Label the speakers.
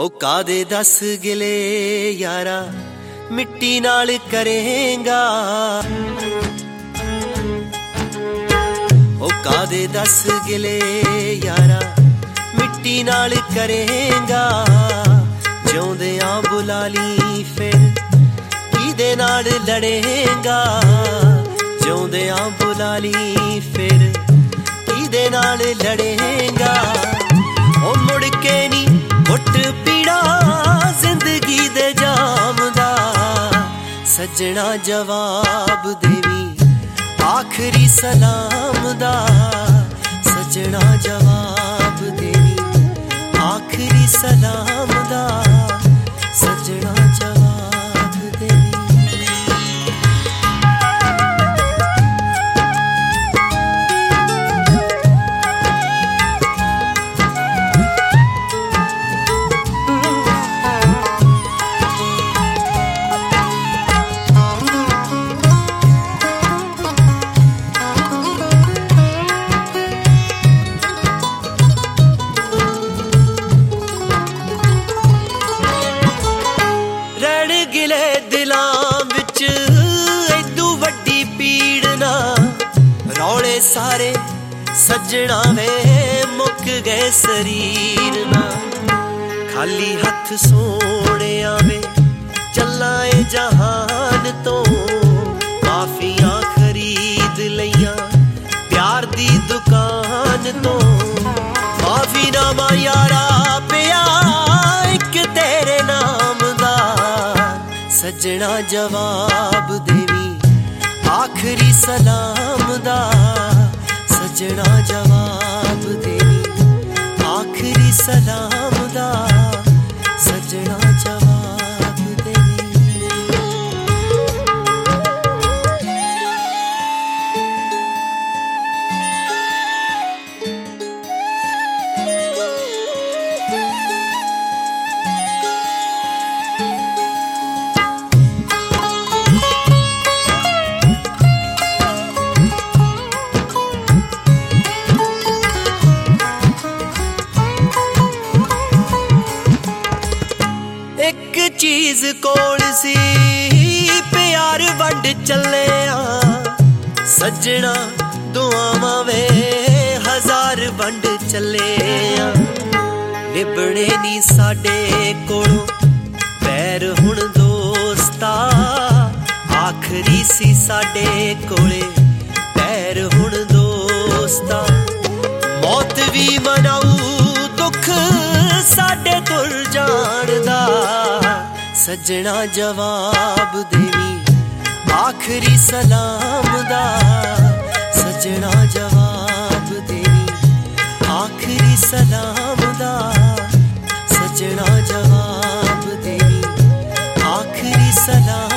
Speaker 1: ओ कादे दस गिले यारा मिट्टी नाल करेंगा, ओ कादे दस गिले यारा मिट्टी नाल करेंगा। जिउंदियां बुला ली फिर किदे नाल लड़ेगा, जिउंदियां बुला ली फिर किदे नाल लड़ेगा। ओ मुड़ के नी घुट पीड़ा जिंदगी दे जाम दा, सजना जवाब देवी आखरी सलाम दा, सजना जवाब देवी आखरी सलाम दा, सजना जवाब देवी। गिले दिलां विच एदू वड्डी पीड़ ना, रौले सारे सजना वे मुक गए शरीर ना। खाली हथ सोने आवे चला ए जहान तो, माफियां खरीद लईयां प्यार दी दुकान तो। माफी नामा यारा पिया एक तेरे नाम दा, सजना जवाब देवी आखरी सलाम दा, सजना जवाब देवी आखरी सलाम दा, सजना जवाब देवी। एक चीज कोल सी प्यार वंड चले आ, सजना दुआवां वे हजार वंड चले आ। निभने नी साडे कोलों पैर हुण दोस्ता, आखरी सी साडे कोले पैर हुण दोस्ता। मौत भी मनाऊ दुख साडे तुर जान दा, सजना जवाब देवी आखरी सलाम दा, सजना जवाब देवी आखरी सलाम दा, सजना जवाब देवी आखरी सलाम।